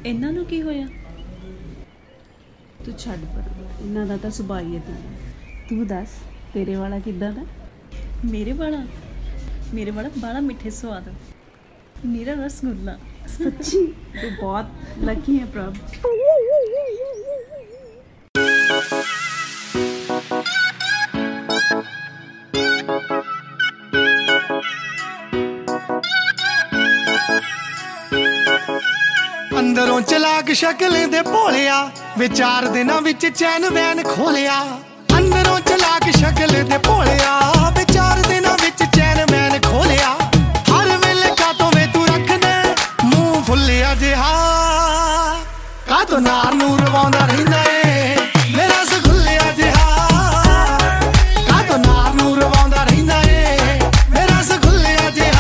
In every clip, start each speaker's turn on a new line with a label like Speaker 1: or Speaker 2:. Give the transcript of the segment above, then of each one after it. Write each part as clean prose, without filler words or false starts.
Speaker 1: ਇਹਨਾਂ ਨੂੰ ਕੀ ਹੋਇਆ? ਤੂੰ ਛੱਡ ਪਰ, ਇਹਨਾਂ ਦਾ ਤਾਂ ਸੁਭਾਅ ਹੀ ਹੈ। ਤੂੰ ਦੱਸ तेरे वाला किदा दा? मेरे वाला बड़ा मिठे स्वाद, मेरा रसगुल्ला। सच्ची तू बहुत लकी है प्रभ।
Speaker 2: अंदरों चलाक शक्ल दे भोलिया, विचार दिना विच चैन वैन खोलिया। अंदरों चलाक शक्ल दे भोलिया, विचार दिना विच चैन वैन खोलिया। हर वेले का तो वे तू रख दे मुंह फुलिया जिहा, का तो नार नूर रवांदा रहिंदा ए मेरा रसगुल्ला जिहा, का तो नार नूर रवांदा रहिंदा ए मेरा रसगुल्ला जिहा।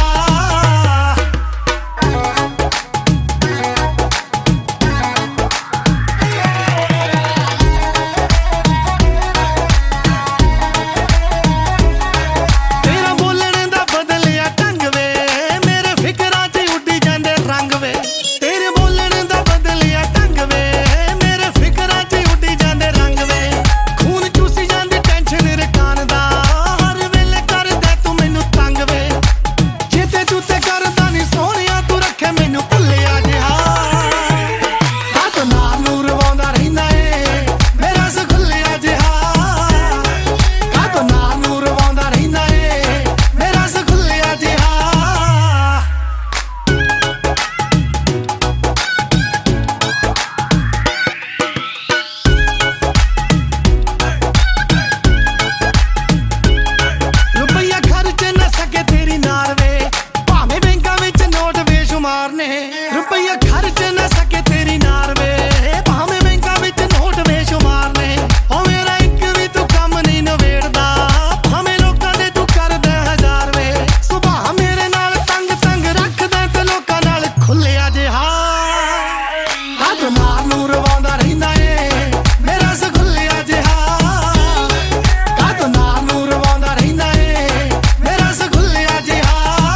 Speaker 2: रुपया खर्च न सके तेरी नार वे, भावें बैंका विच नोट वे शुमार ने। ओ मेरा एक भी तू कम नहीं नवेड़दा, भावें लोकां दे तू करदा हजार वे। सुभाह मेरे नाल तंग तंग रखदा ते लोकां नाल खुलिया जिहा, हथ नार नूं रवांदा रहिंदा ए मेरा रसगुल्ला जिहा, हथ नार नूं रवांदा रहिंदा ए मेरा रसगुल्ला जिहा।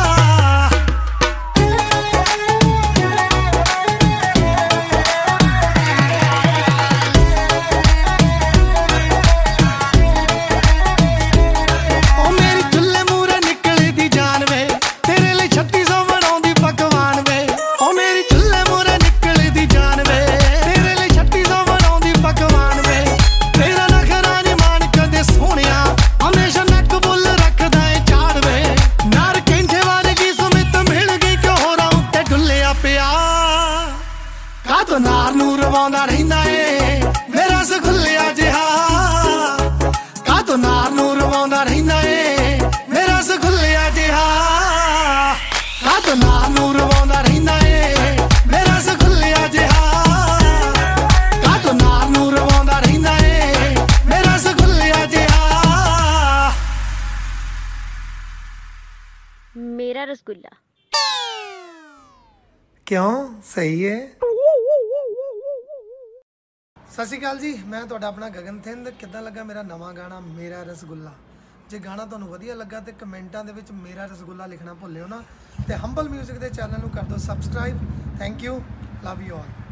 Speaker 2: तो नार नूं रवांदा रहिंदा ए मेरा रसगुल्ला जिहा, का तो नार नूं रवांदा रहिंदा ए मेरा रसगुल्ला जिहा, का तो नार नूं रवांदा रहिंदा ए मेरा रसगुल्ला जिहा, का तो नार नूं रवांदा रहिंदा ए मेरा रसगुल्ला जिहा।
Speaker 3: मेरा रसगुल्ला
Speaker 2: क्यों सही है। सत श्री अकाल जी, मैं तुहाडा अपना गगन थिंद। किद्दां लगा मेरा नवां गाना मेरा रसगुल्ला? जे गाना तुहानूं वधिया लगा तो कमेंटां दे विच मेरा रसगुल्ला लिखना भुल्लिओ ना। ते हंबल म्यूजिक दे चैनल नूं कर दो subscribe. Thank you, love you all.